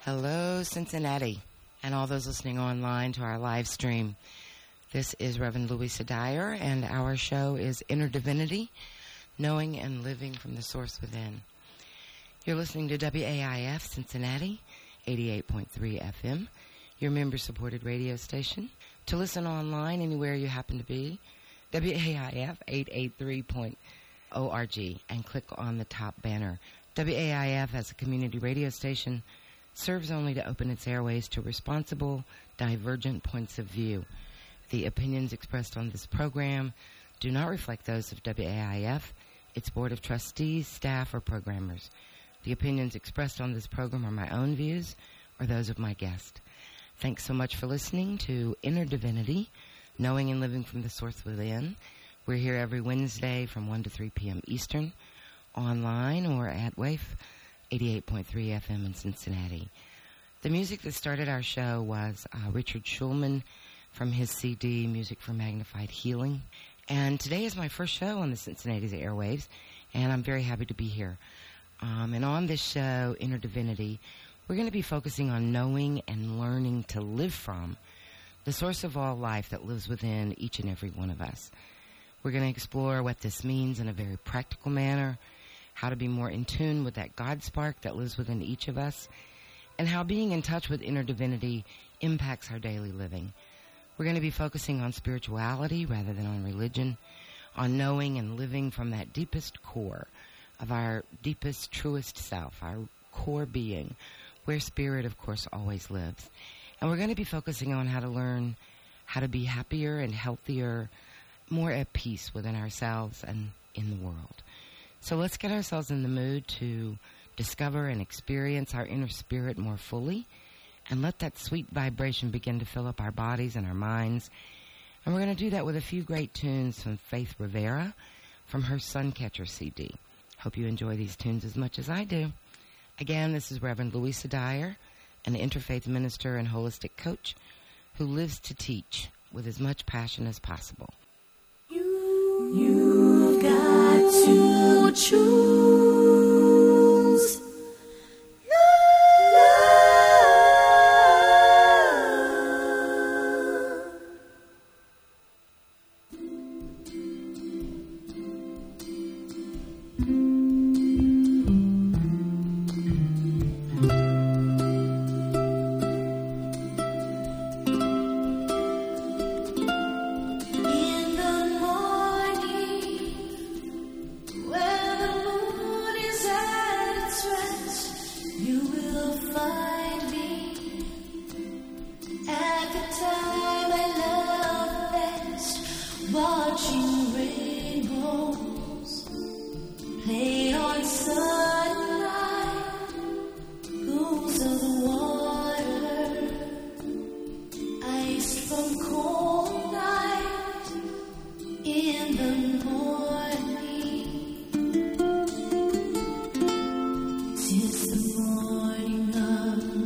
Hello, Cincinnati, and all those listening online to our live stream. This is Reverend Louisa Dyer, and our show is Inner Divinity, Knowing and Living from the Source Within. You're listening to WAIF Cincinnati, 88.3 FM, your member-supported radio station. To listen online anywhere you happen to be, WAIF883.org, and click on the top banner. WAIF as a community radio station serves only to open its airways to responsible, divergent points of view. The opinions expressed on this program do not reflect those of WAIF, its Board of Trustees, staff, or programmers. The opinions expressed on this program are my own views or those of my guest. Thanks so much for listening to Inner Divinity, Knowing and Living from the Source Within. We're here every Wednesday from 1 to 3 p.m. Eastern, online or at WAIF 88.3 FM in Cincinnati. The music that started our show was Richard Schulman from his CD, Music for Magnified Healing. And today is my first show on the Cincinnati's airwaves, and I'm very happy to be here. And on this show, Inner Divinity, we're going to be focusing on knowing and learning to live from the source of all life that lives within each and every one of us. We're going to explore what this means in a very practical manner, how to be more in tune with that God spark that lives within each of us, and how being in touch with inner divinity impacts our daily living. We're going to be focusing on spirituality rather than on religion, on knowing and living from that deepest core of our deepest, truest self, our core being, where spirit, of course, always lives. And we're going to be focusing on how to learn how to be happier and healthier, more at peace within ourselves and in the world. So let's get ourselves in the mood to discover and experience our inner spirit more fully, and let that sweet vibration begin to fill up our bodies and our minds. And we're going to do that with a few great tunes from Faith Rivera from her Suncatcher CD. Hope you enjoy these tunes as much as I do. Again, this is Reverend Louisa Dyer, an interfaith minister and holistic coach who lives to teach with as much passion as possible. You've got to choose Tis the morning of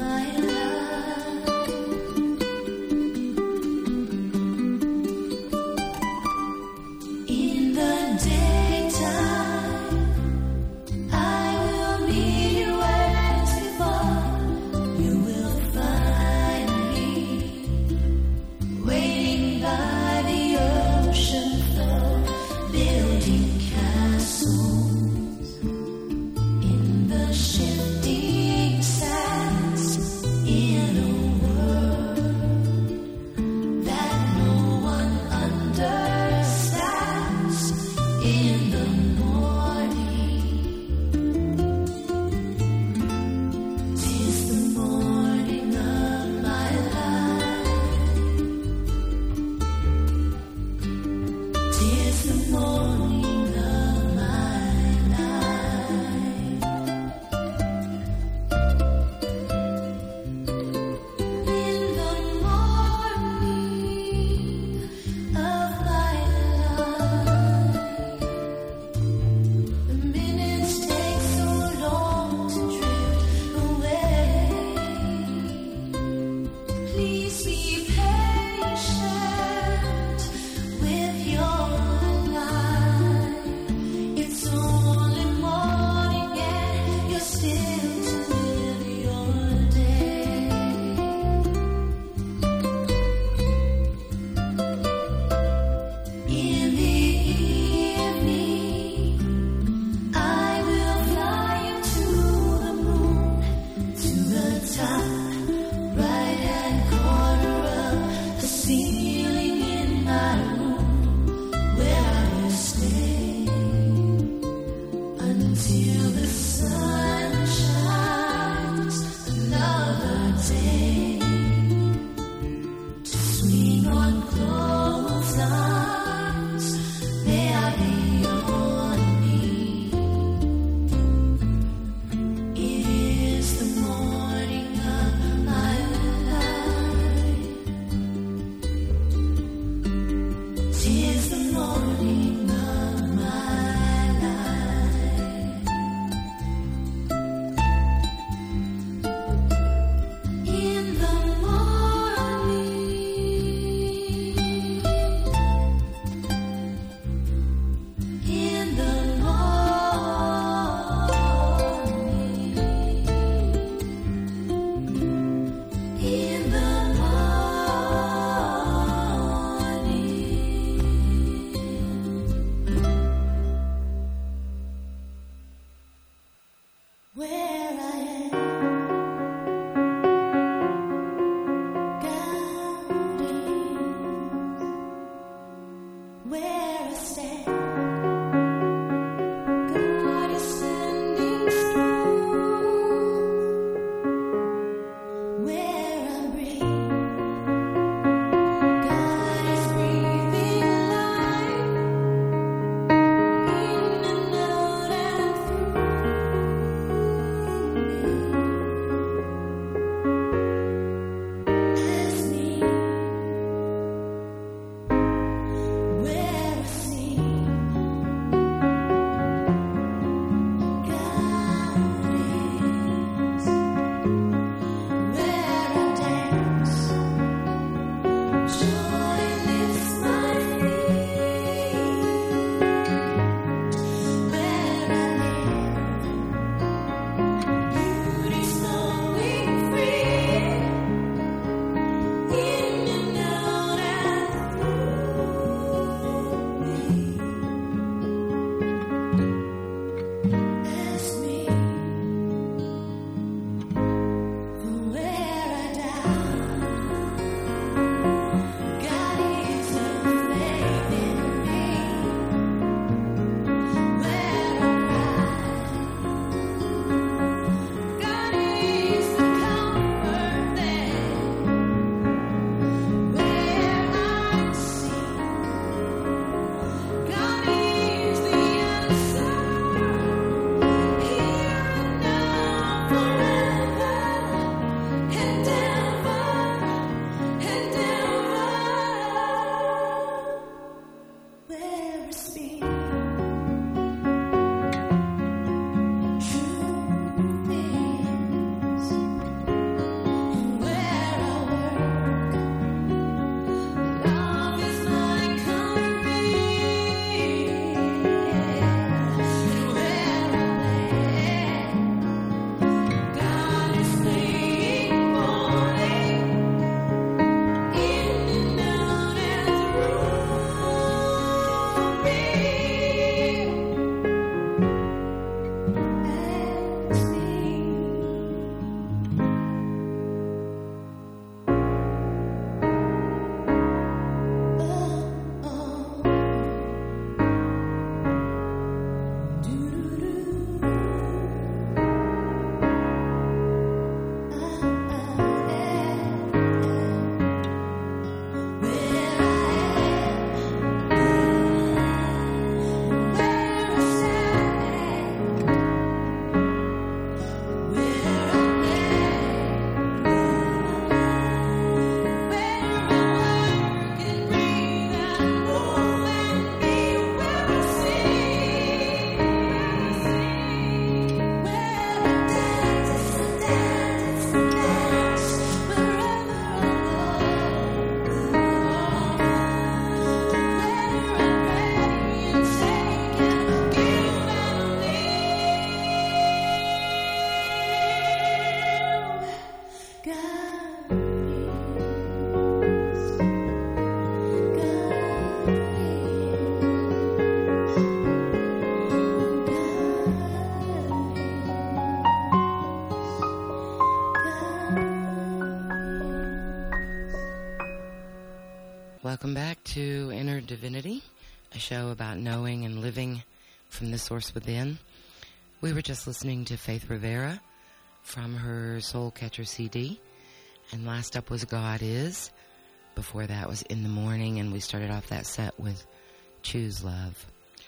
Welcome back to Inner Divinity, a show about knowing and living from the source within. We were just listening to Faith Rivera from her Soul Catcher CD, and last up was God Is. Before that was In the Morning, and we started off that set with Choose Love.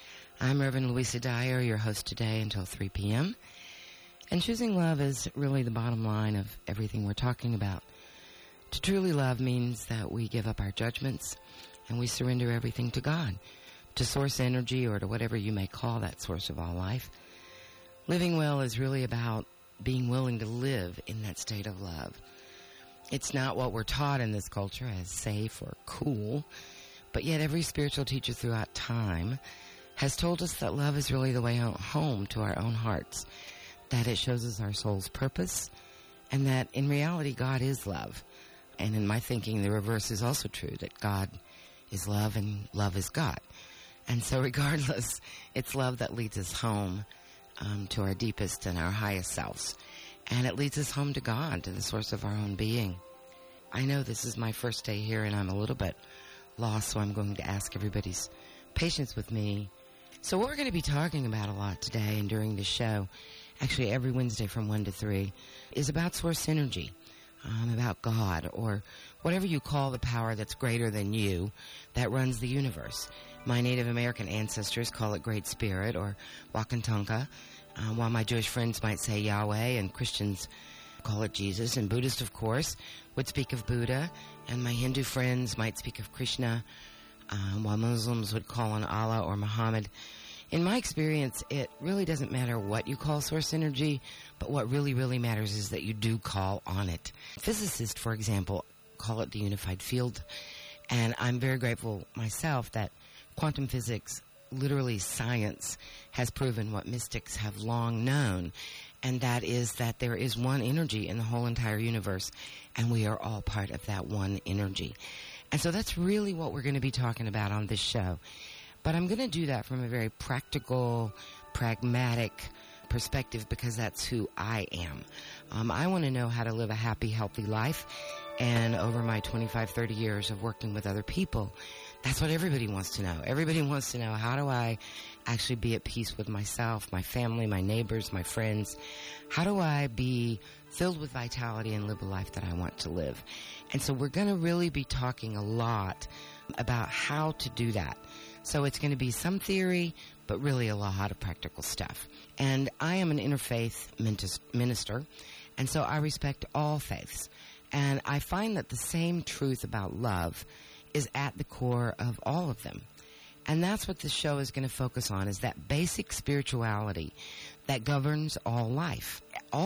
I'm Reverend Louisa Dyer, your host today until 3 p.m., and choosing love is really the bottom line of everything we're talking about. To truly love means that we give up our judgments and we surrender everything to God, to source energy, or to whatever you may call that source of all life. Living well is really about being willing to live in that state of love. It's not what we're taught in this culture as safe or cool, but yet every spiritual teacher throughout time has told us that love is really the way home to our own hearts, that it shows us our soul's purpose, and that in reality God is love. And in my thinking, the reverse is also true, that God is love and love is God. And so regardless, it's love that leads us home to our deepest and our highest selves. And it leads us home to God, to the source of our own being. I know this is my first day here and I'm a little bit lost, so I'm going to ask everybody's patience with me. So what we're going to be talking about a lot today and during the show, actually every Wednesday from 1 to 3, is about source energy. About God, or whatever you call the power that's greater than you, that runs the universe. My Native American ancestors call it Great Spirit, or Wakantanka, while my Jewish friends might say Yahweh, and Christians call it Jesus, and Buddhists, of course, would speak of Buddha, and my Hindu friends might speak of Krishna, while Muslims would call on Allah or Muhammad. In my experience, it really doesn't matter what you call source energy, but what really, really matters is that you do call on it. Physicists, for example, call it the unified field, and I'm very grateful myself that quantum physics, literally science, has proven what mystics have long known, and that is that there is one energy in the whole entire universe, and we are all part of that one energy. And so that's really what we're going to be talking about on this show. But I'm going to do that from a very practical, pragmatic perspective because that's who I am. I want to know how to live a happy, healthy life. And over my 25, 30 years of working with other people, that's what everybody wants to know. Everybody wants to know, how do I actually be at peace with myself, my family, my neighbors, my friends? How do I be filled with vitality and live a life that I want to live? And so we're going to really be talking a lot about how to do that. So it's going to be some theory, but really a lot of practical stuff. And I am an interfaith minister, and so I respect all faiths. And I find that the same truth about love is at the core of all of them. And that's what this show is going to focus on, is that basic spirituality that governs all life,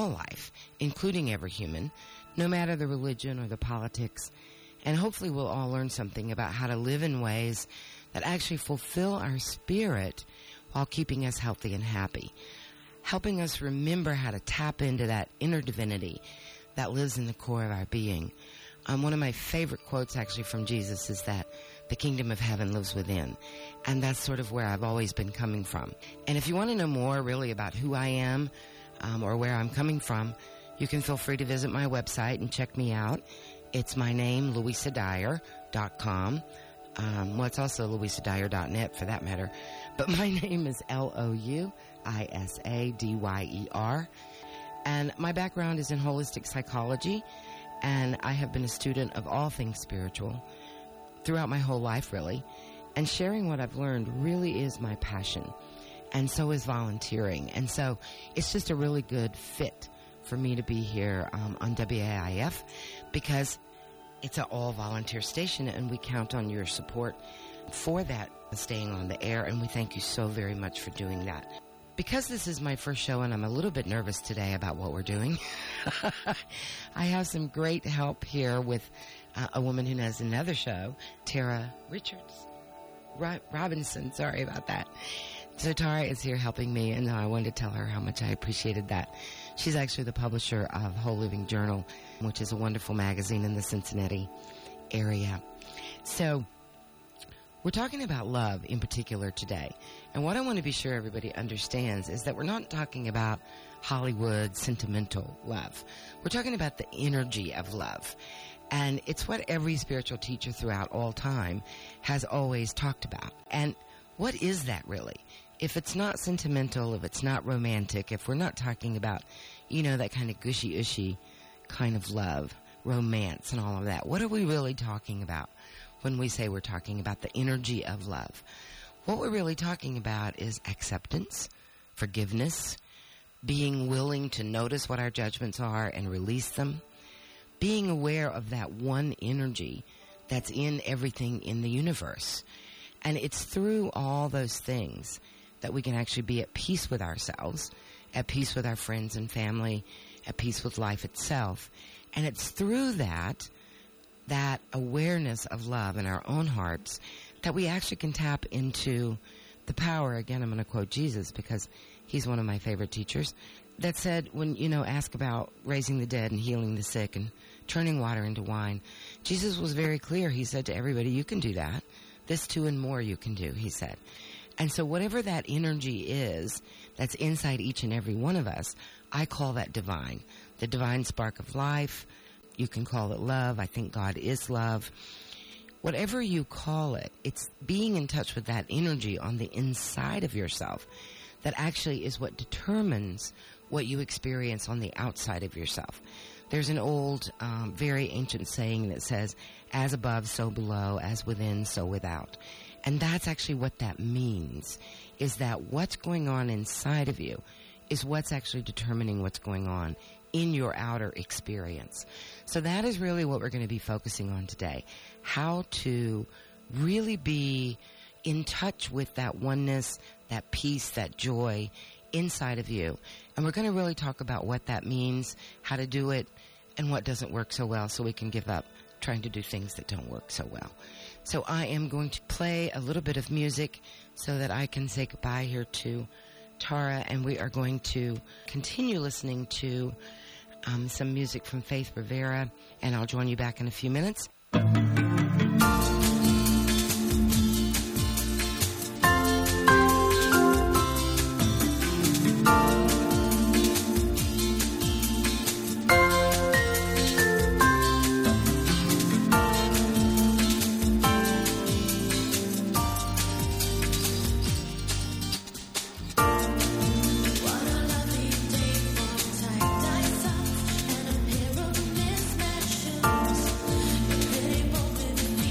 including every human, no matter the religion or the politics. And hopefully we'll all learn something about how to live in ways that actually fulfill our spirit while keeping us healthy and happy, helping us remember how to tap into that inner divinity that lives in the core of our being. One of my favorite quotes actually from Jesus is that the kingdom of heaven lives within. And that's sort of where I've always been coming from. And if you want to know more really about who I am or where I'm coming from, you can feel free to visit my website and check me out. It's my name, louisadyer.com. Well, it's also louisadyer.net for that matter. But my name is Louisadyer. And my background is in holistic psychology. And I have been a student of all things spiritual throughout my whole life, really. And sharing what I've learned really is my passion. And so is volunteering. And so it's just a really good fit for me to be here on WAIF because it's an all-volunteer station, and we count on your support for that, staying on the air, and we thank you so very much for doing that. Because this is my first show, and I'm a little bit nervous today about what we're doing, I have some great help here with a woman who has another show, Tara Robinson, sorry about that. So Tara is here helping me, and I wanted to tell her how much I appreciated that. She's actually the publisher of Whole Living Journal, which is a wonderful magazine in the Cincinnati area. So we're talking about love in particular today. And what I want to be sure everybody understands is that we're not talking about Hollywood sentimental love. We're talking about the energy of love. And it's what every spiritual teacher throughout all time has always talked about. And what is that really? If it's not sentimental, if it's not romantic, if we're not talking about, that kind of gushy-ushy kind of love, romance and all of that, what are we really talking about when we say we're talking about the energy of love? What we're really talking about is acceptance, forgiveness, being willing to notice what our judgments are and release them, being aware of that one energy that's in everything in the universe. And it's through all those things that we can actually be at peace with ourselves, at peace with our friends and family, at peace with life itself. And it's through that awareness of love in our own hearts that we actually can tap into the power. Again, I'm going to quote Jesus because he's one of my favorite teachers, that said, when, ask about raising the dead and healing the sick and turning water into wine, Jesus was very clear. He said to everybody, you can do that. This too and more you can do, he said. And so whatever that energy is that's inside each and every one of us, I call that divine. The divine spark of life. You can call it love. I think God is love. Whatever you call it, it's being in touch with that energy on the inside of yourself that actually is what determines what you experience on the outside of yourself. There's an old, very ancient saying that says, as above, so below, as within, so without. And that's actually what that means, is that what's going on inside of you is what's actually determining what's going on in your outer experience. So that is really what we're going to be focusing on today, how to really be in touch with that oneness, that peace, that joy inside of you. And we're going to really talk about what that means, how to do it, and what doesn't work so well so we can give up trying to do things that don't work so well. So I am going to play a little bit of music so that I can say goodbye here to Tara, and we are going to continue listening to some music from Faith Rivera, and I'll join you back in a few minutes. And a pair of mismatched shoes.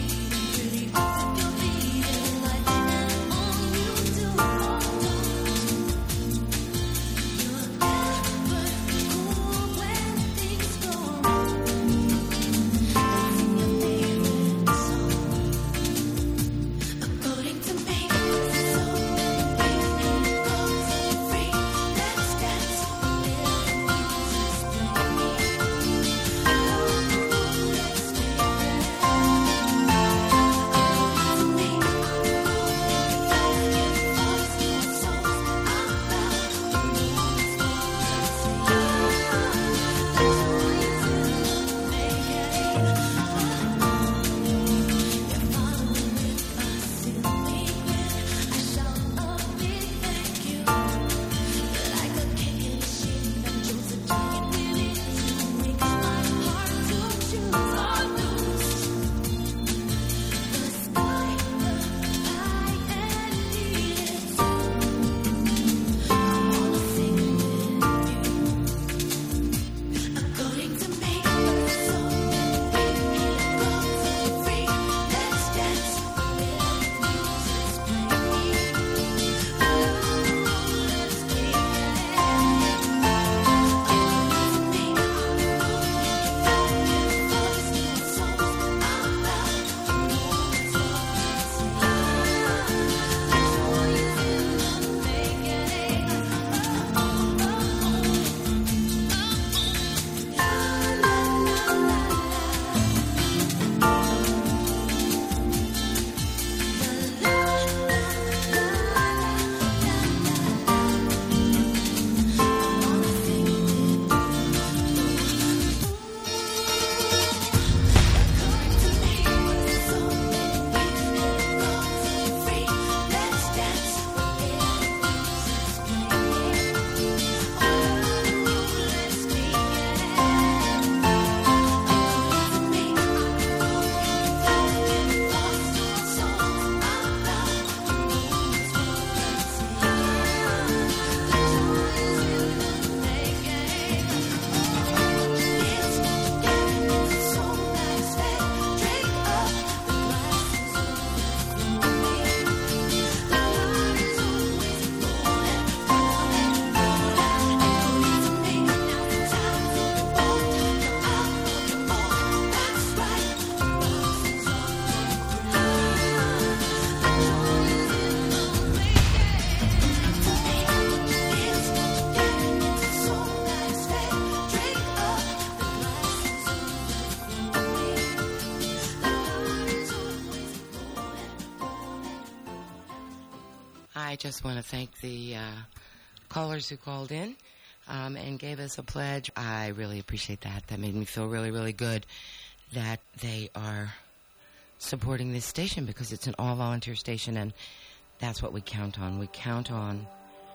just want to thank the callers who called in and gave us a pledge. I really appreciate that. That made me feel really, really good that they are supporting this station, because it's an all-volunteer station, and that's what we count on. We count on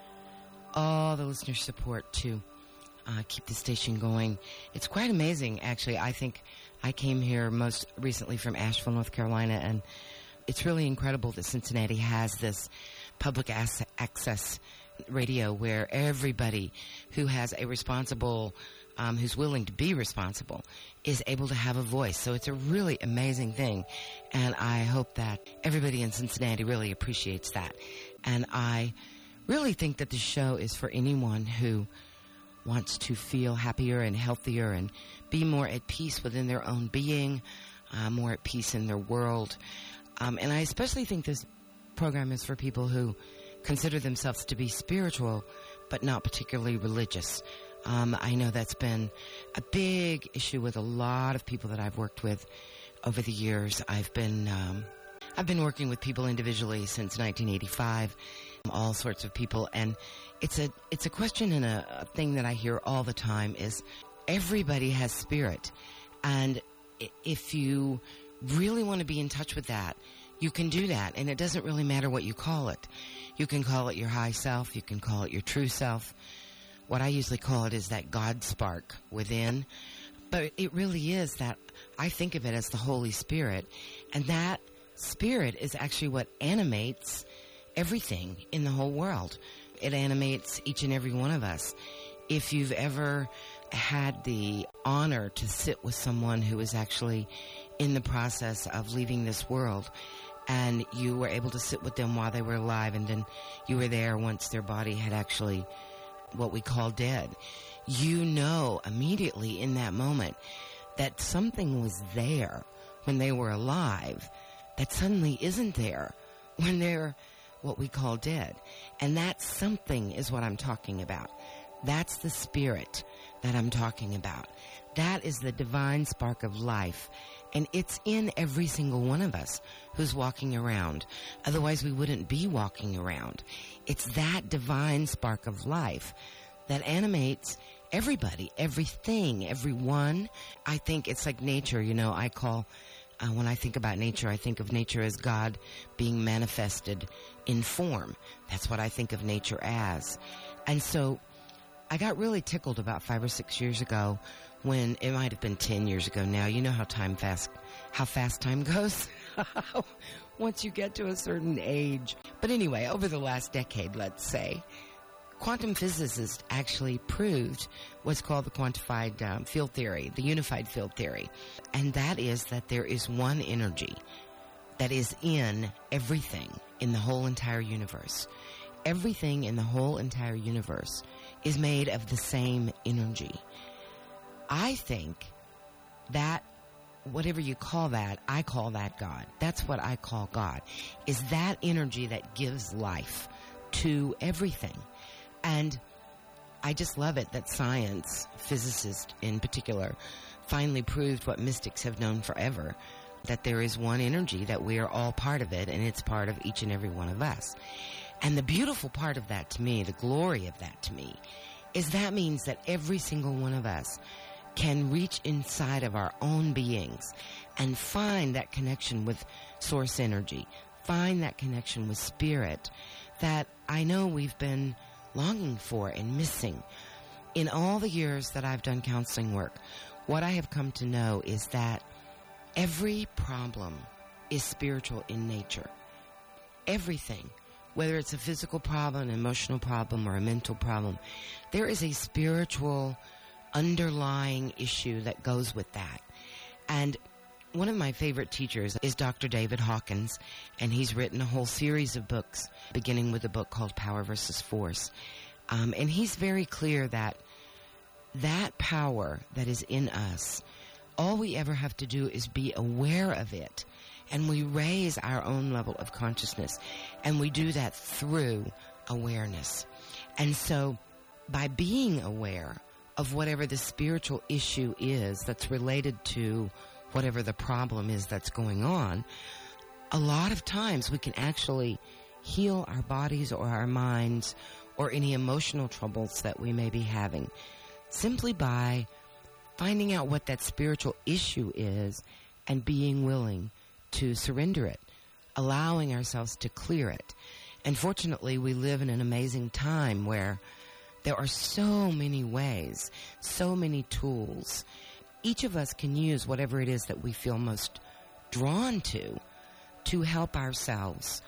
all the listener support to keep the station going. It's quite amazing, actually. I think I came here most recently from Asheville, North Carolina, and it's really incredible that Cincinnati has this public access radio where everybody who has a responsible, who's willing to be responsible, is able to have a voice. So it's a really amazing thing, and I hope that everybody in Cincinnati really appreciates that. And I really think that the show is for anyone who wants to feel happier and healthier and be more at peace within their own being, more at peace in their world. And I especially think this program is for people who consider themselves to be spiritual, but not particularly religious. I know that's been a big issue with a lot of people that I've worked with over the years. I've been working with people individually since 1985, all sorts of people, and it's a question and a thing that I hear all the time is everybody has spirit, and if you really want to be in touch with that, you can do that, and it doesn't really matter what you call it. You can call it your high self, you can call it your true self. What I usually call it is that God spark within, but it really is that. I think of it as the Holy Spirit, and that Spirit is actually what animates everything in the whole world. It animates each and every one of us. If you've ever had the honor to sit with someone who is actually in the process of leaving this world, and you were able to sit with them while they were alive, and then you were there once their body had actually what we call dead, you know immediately in that moment that something was there when they were alive that suddenly isn't there when they're what we call dead. And that something is what I'm talking about. That's the spirit that I'm talking about. That is the divine spark of life. And it's in every single one of us who's walking around. Otherwise, we wouldn't be walking around. It's that divine spark of life that animates everybody, everything, everyone. I think it's like nature. You know, I call, when I think about nature, I think of nature as God being manifested in form. That's what I think of nature as. And so I got really tickled about 5 or 6 years ago when, it might have been 10 years ago now. You know how fast time goes once you get to a certain age. But anyway, over the last decade, let's say, quantum physicists actually proved what's called the quantified field theory, the unified field theory. And that is that there is one energy that is in everything in the whole entire universe. Everything in the whole entire universe is made of the same energy. I think that, whatever you call that, I call that God. That's what I call God, is that energy that gives life to everything. And I just love it that science, physicists in particular, finally proved what mystics have known forever, that there is one energy, that we are all part of it, and it's part of each and every one of us. And the beautiful part of that to me, the glory of that to me, is that means that every single one of us can reach inside of our own beings and find that connection with source energy, find that connection with spirit that I know we've been longing for and missing. In all the years that I've done counseling work, what I have come to know is that every problem is spiritual in nature. Everything. Whether it's a physical problem, an emotional problem, or a mental problem, there is a spiritual underlying issue that goes with that. And one of my favorite teachers is Dr. David Hawkins, and he's written a whole series of books, beginning with a book called Power versus Force. And he's very clear that that power that is in us, all we ever have to do is be aware of it, and we raise our own level of consciousness, and we do that through awareness. And so by being aware of whatever the spiritual issue is that's related to whatever the problem is that's going on, a lot of times we can actually heal our bodies or our minds or any emotional troubles that we may be having, simply by finding out what that spiritual issue is and being willing to surrender it, allowing ourselves to clear it. And fortunately, we live in an amazing time where there are so many ways, so many tools. Each of us can use whatever it is that we feel most drawn to help ourselves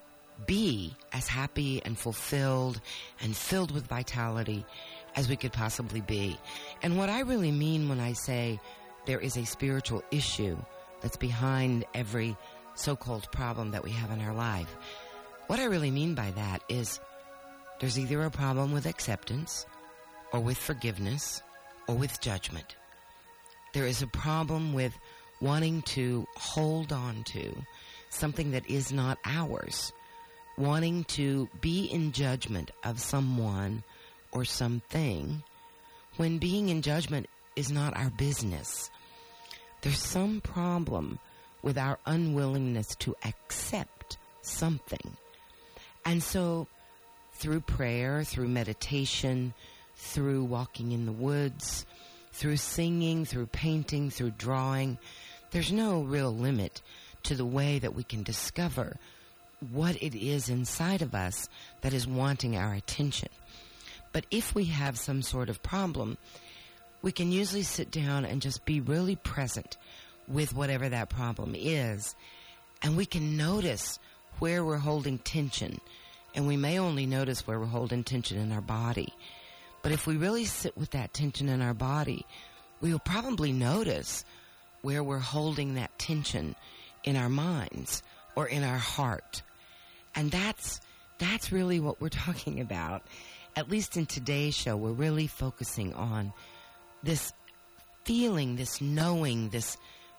be as happy and fulfilled and filled with vitality as we could possibly be. And what I really mean when I say there is a spiritual issue that's behind every so-called problem that we have in our life, what I really mean by that is there's either a problem with acceptance or with forgiveness or with judgment. There is a problem with wanting to hold on to something that is not ours, wanting to be in judgment of someone or something when being in judgment is not our business. There's some problem with our unwillingness to accept something. And so through prayer, through meditation, through walking in the woods, through singing, through painting, through drawing, there's no real limit to the way that we can discover what it is inside of us that is wanting our attention. But if we have some sort of problem, we can usually sit down and just be really present with whatever that problem is, and we can notice where we're holding tension. And we may only notice where we're holding tension in our body. But if we really sit with that tension in our body, we will probably notice where we're holding that tension in our minds or in our heart. And that's really what we're talking about. At least in today's show, we're really focusing on this feeling, this knowing, this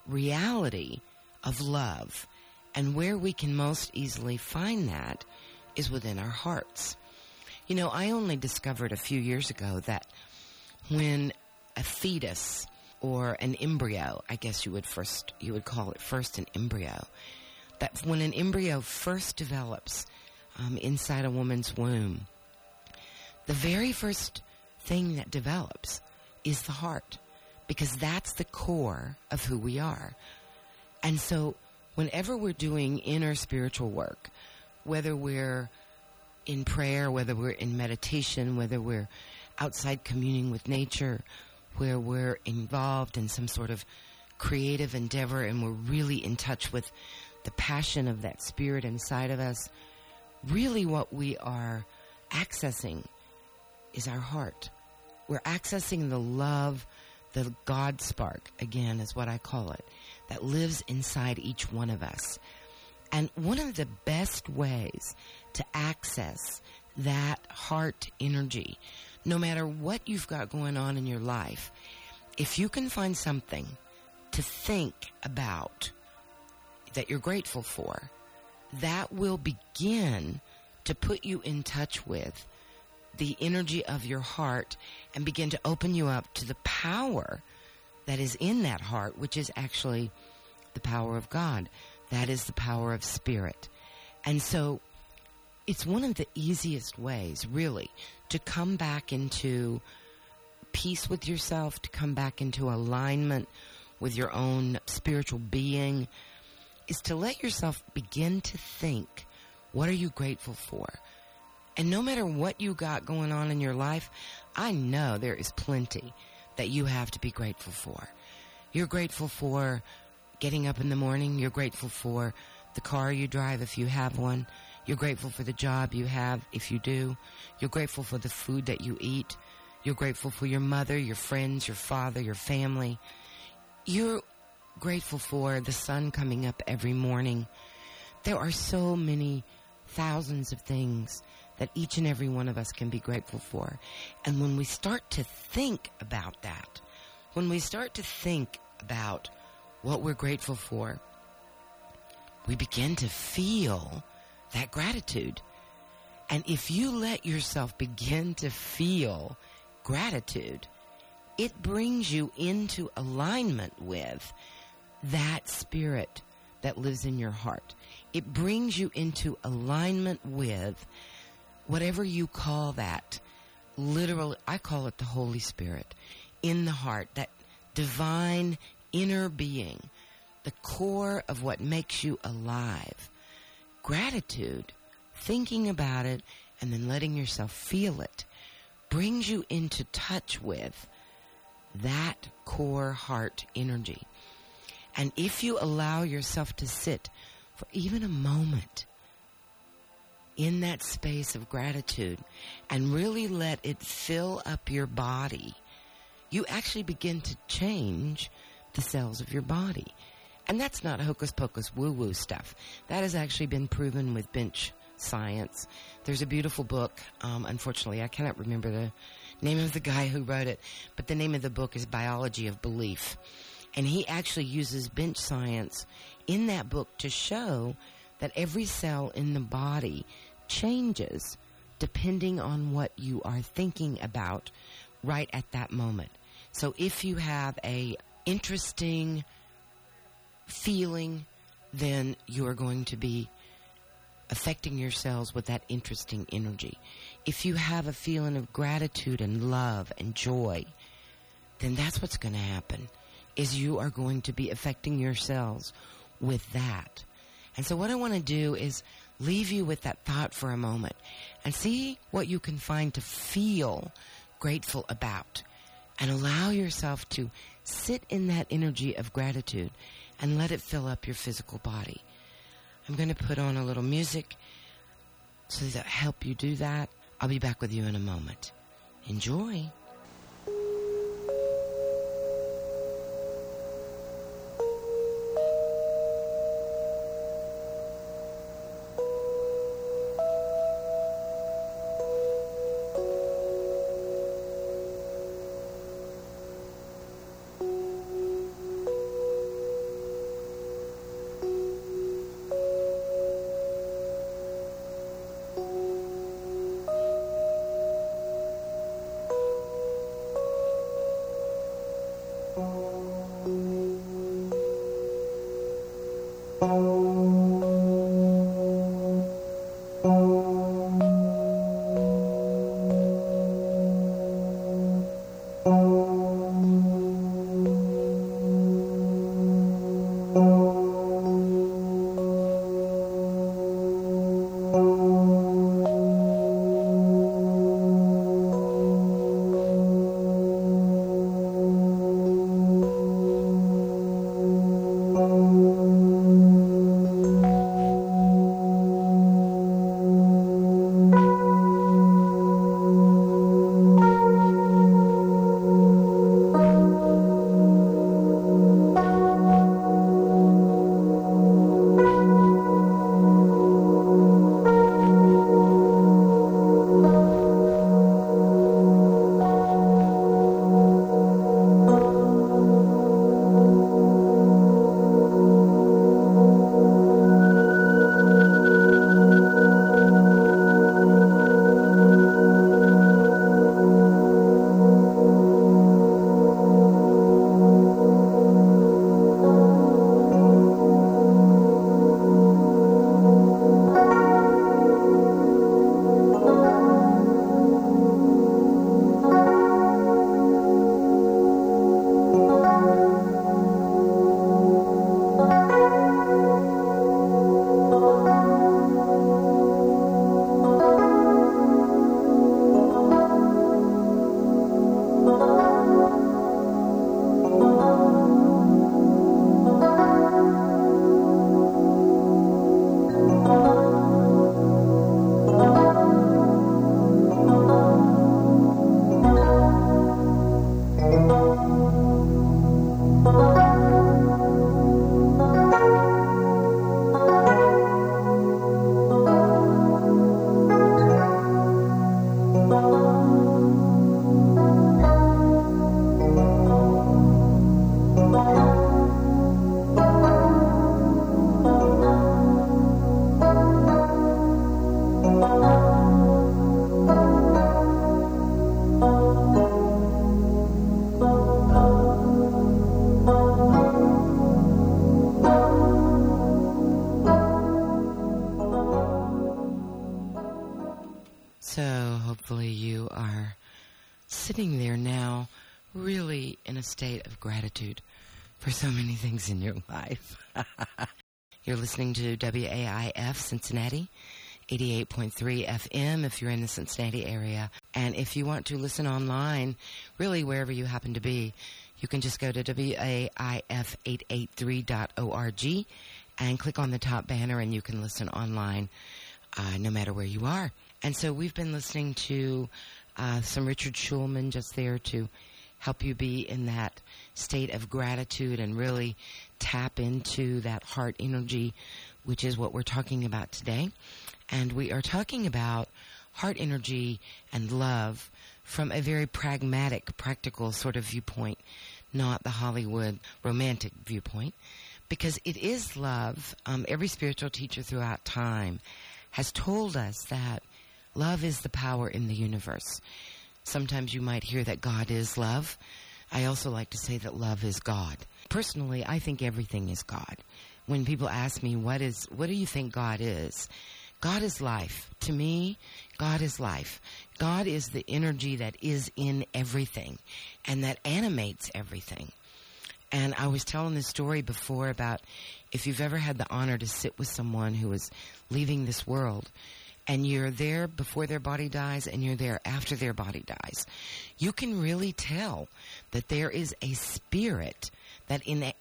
reality of love. And where we can most easily find that is within our hearts. You know, I only discovered a few years ago that when a fetus or an embryo, I guess you would call it first an embryo, that when an embryo first develops inside a woman's womb, the very first thing that develops is the heart, because that's the core of who we are. And so whenever we're doing inner spiritual work, whether we're in prayer, whether we're in meditation, whether we're outside communing with nature, where we're involved in some sort of creative endeavor and we're really in touch with the passion of that spirit inside of us, really what we are accessing is our heart. We're accessing the love, the God spark, again, is what I call it, that lives inside each one of us. And one of the best ways to access that heart energy, no matter what you've got going on in your life, if you can find something to think about that you're grateful for, that will begin to put you in touch with the energy of your heart and begin to open you up to the power that is in that heart, which is actually the power of God. That is the power of spirit. And so it's one of the easiest ways, really, to come back into peace with yourself, to come back into alignment with your own spiritual being, is to let yourself begin to think, what are you grateful for? And no matter what you got going on in your life, I know there is plenty that you have to be grateful for. You're grateful for getting up in the morning. You're grateful for the car you drive if you have one. You're grateful for the job you have if you do. You're grateful for the food that you eat. You're grateful for your mother, your friends, your father, your family. You're grateful for the sun coming up every morning. There are so many thousands of things that each and every one of us can be grateful for. And when we start to think about that, when we start to think about what we're grateful for, we begin to feel that gratitude. And if you let yourself begin to feel gratitude, it brings you into alignment with that spirit that lives in your heart. It brings you into alignment with whatever you call that. Literally, I call it the Holy Spirit in the heart, that divine inner being, the core of what makes you alive. Gratitude, thinking about it and then letting yourself feel it, brings you into touch with that core heart energy. And if you allow yourself to sit for even a moment in that space of gratitude and really let it fill up your body, you actually begin to change the cells of your body. And that's not hocus pocus woo-woo stuff. That has actually been proven with bench science. There's a beautiful book. Unfortunately, I cannot remember the name of the guy who wrote it, but the name of the book is Biology of Belief. And he actually uses bench science in that book to show that every cell in the body changes depending on what you are thinking about right at that moment. So if you have a interesting feeling, then you are going to be affecting your cells with that interesting energy. If you have a feeling of gratitude and love and joy, then that's what's going to happen, is you are going to be affecting your cells with that. And so what I want to do is leave you with that thought for a moment and see what you can find to feel grateful about, and allow yourself to sit in that energy of gratitude and let it fill up your physical body. I'm going to put on a little music so that help you do that. I'll be back with you in a moment. Enjoy. sitting there now really in a state of gratitude for so many things in your life. You're listening to WAIF Cincinnati, 88.3 FM if you're in the Cincinnati area. And if you want to listen online, really wherever you happen to be, you can just go to WAIF883.org and click on the top banner, and you can listen online no matter where you are. And so we've been listening to some Richard Schulman just there to help you be in that state of gratitude and really tap into that heart energy, which is what we're talking about today. And we are talking about heart energy and love from a very pragmatic, practical sort of viewpoint, not the Hollywood romantic viewpoint, because it is love. Every spiritual teacher throughout time has told us that love is the power in the universe. Sometimes you might hear that God is love. I also like to say that love is God. Personally, I think everything is God. When people ask me, what do you think God is? God is life. To me, God is life. God is the energy that is in everything and that animates everything. And I was telling this story before about if you've ever had the honor to sit with someone who is leaving this world, and you're there before their body dies and you're there after their body dies, you can really tell that there is a spirit that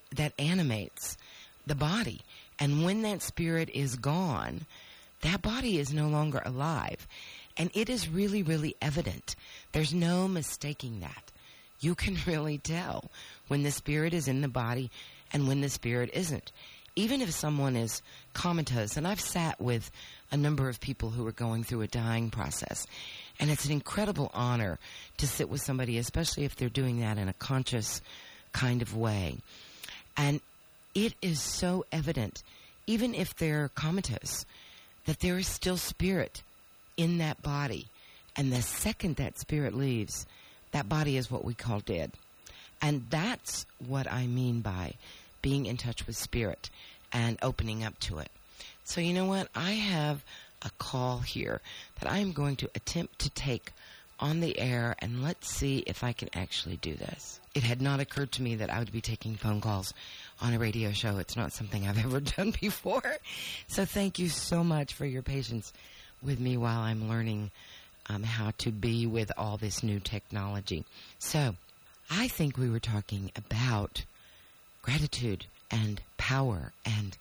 animates the body. And when that spirit is gone, that body is no longer alive. And it is really, really evident. There's no mistaking that. You can really tell when the spirit is in the body and when the spirit isn't. Even if someone is comatose, and I've sat with a number of people who are going through a dying process, and it's an incredible honor to sit with somebody, especially if they're doing that in a conscious kind of way. And it is so evident, even if they're comatose, that there is still spirit in that body. And the second that spirit leaves, that body is what we call dead. And that's what I mean by being in touch with spirit and opening up to it. So you know what? I have a call here that I'm going to attempt to take on the air, and let's see if I can actually do this. It had not occurred to me that I would be taking phone calls on a radio show. It's not something I've ever done before. So thank you so much for your patience with me while I'm learning how to be with all this new technology. So I think we were talking about gratitude and power and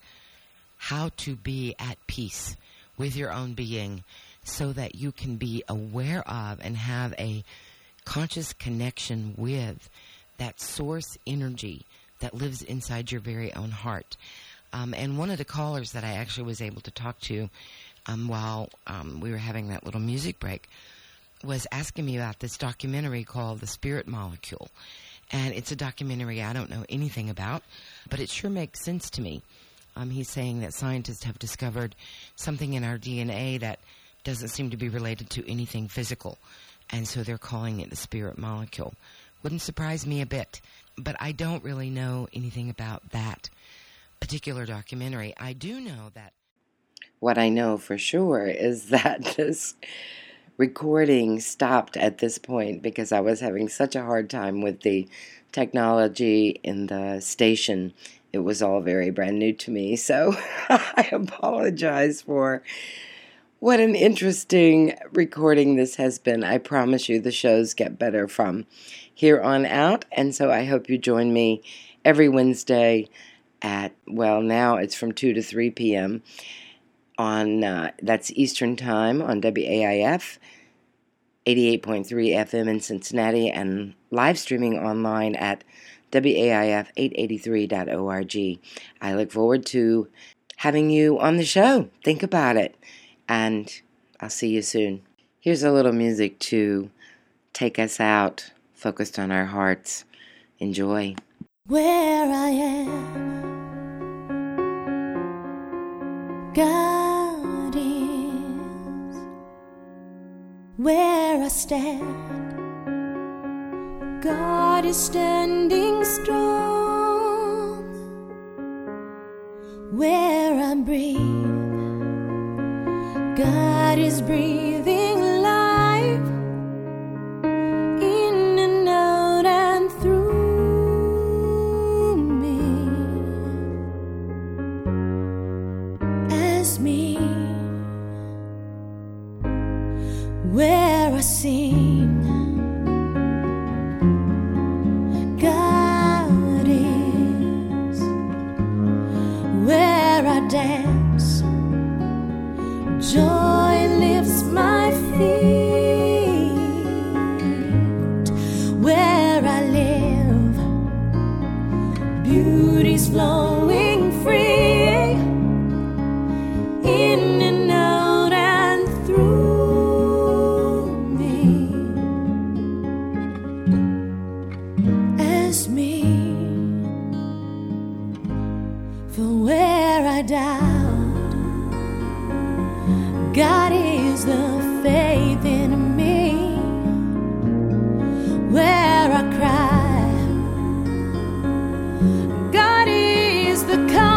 how to be at peace with your own being so that you can be aware of and have a conscious connection with that source energy that lives inside your very own heart. And one of the callers that I actually was able to talk to while we were having that little music break was asking me about this documentary called The Spirit Molecule. And it's a documentary I don't know anything about, but it sure makes sense to me. He's saying that scientists have discovered something in our DNA that doesn't seem to be related to anything physical, and so they're calling it the spirit molecule. Wouldn't surprise me a bit, but I don't really know anything about that particular documentary. I do know that... What I know for sure is that this recording stopped at this point because I was having such a hard time with the technology in the station. It was all very brand new to me, so I apologize for what an interesting recording this has been. I promise you the shows get better from here on out, and so I hope you join me every Wednesday at, well, now it's from 2 to 3 p.m. on, that's Eastern Time on WAIF, 88.3 FM in Cincinnati, and live streaming online at WAIF883.org. I look forward to having you on the show. Think about it, and I'll see you soon. Here's a little music to take us out, focused on our hearts. Enjoy. Where I am, God is. Where I stand, God is standing strong. Where I breathe, God is breathing life in dance. Joy lifts my feet. Where I live, beauty's flowing free, in and out and through me. As me, for where I doubt, God is the faith in me. Where I cry, God is the calm.